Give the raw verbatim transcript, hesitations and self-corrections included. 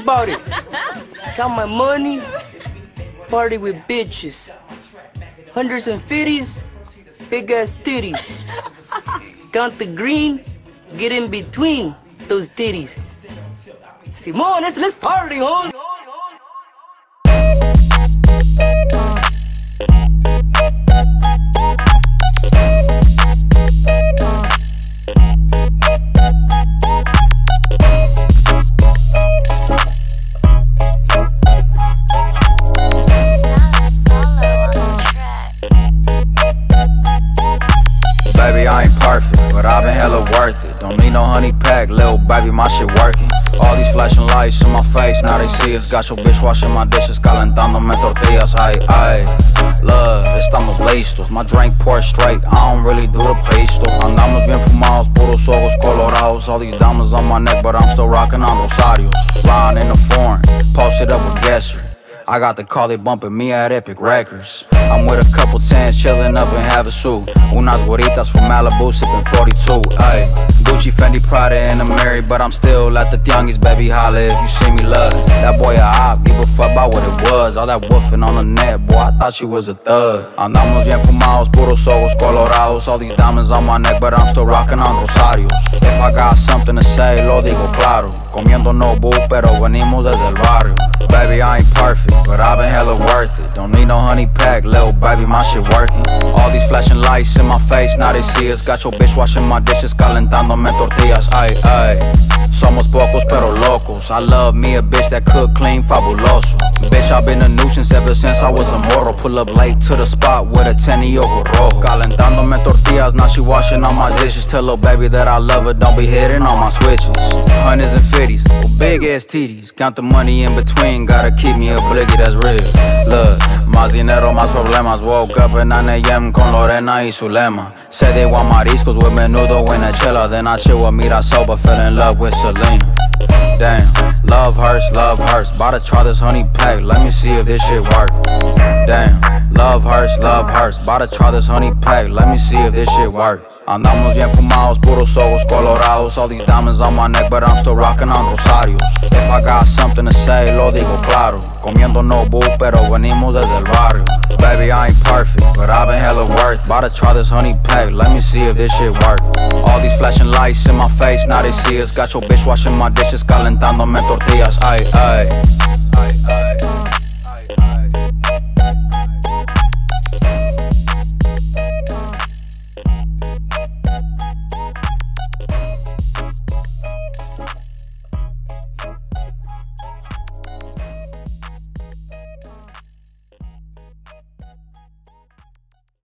about it. Count my money, party with bitches. Hundreds and fifties, big ass titties. Count the green, get in between those titties. Simón, let's, let's party, hon. Baby, I ain't perfect, but I've been hella worth it. Don't need no honey pack, little baby, my shit working. All these flashing lights in my face, now they see us. Got your bitch washing my dishes, calentándome tortillas. Ay, ay, love, estamos listos. My drink pour straight, I don't really do the pesto. Andamos bien fumados, puros ojos colorados. All these diamonds on my neck, but I'm still rocking on Rosarios. Riding in the foreign, posted up with Gesser. I got the car, they bumping me at Epic Records. I'm with a couple tens, chillin' up in Havasu. Unas gorritas from Malibu, sippin' forty-two. Ay, Gucci, Fendi, Prada, and a Mary, but I'm still at the Tianguis, baby, holla if you see me, love. That boy a op, give a fuck about what it was. All that woofing on the net, boy, I thought you was a thug. Andamos bien fumados, puros ojos colorados. All these diamonds on my neck, but I'm still rockin' on Rosarios. If I got something to say, lo digo claro. Comiendo Nobu, pero venimos desde el barrio. Baby, I ain't perfect, but I've been hella worth it. Don't need no honey pack, little baby, my shit working. All these flashing lights in my face, now they see us. Got your bitch washing my dishes, calentándome tortillas. Ay, ay, somos pocos pero locos. I love me a bitch that cook clean, fabuloso. Bitch, I've been a nuisance ever since I was a morro. Pull up late to the spot with a ten y ojo rojo. Calentándome tortillas, now she washing all my dishes. Tell little baby that I love her, don't be hitting on my switches. Hundreds and fifties, with big ass titties. Count the money in between, gotta keep me a bliggy, that's real. Look, más dinero, más problemas. Woke up at nine A M con Lorena y Zulema. Said they want mariscos with menudo and a chela. Then I chill with Mira Soba, fell in love with Selena. Damn, love hurts, love hurts. About to try this honey pack, let me see if this shit work. Damn, love hurts, love hurts. About to try this honey pack, let me see if this shit work. Andamos bien fumados, puros ojos colorados. All these diamonds on my neck, but I'm still rocking on Rosarios. If I got something to say, lo digo claro. Comiendo Nobu, pero venimos desde el barrio. Baby, I ain't perfect, but I've been hella worth it. About to try this honey pack, let me see if this shit work. All these flashing lights in my face, now they see us. Got your bitch washing my dishes, calentándome tortillas. Ay, ay.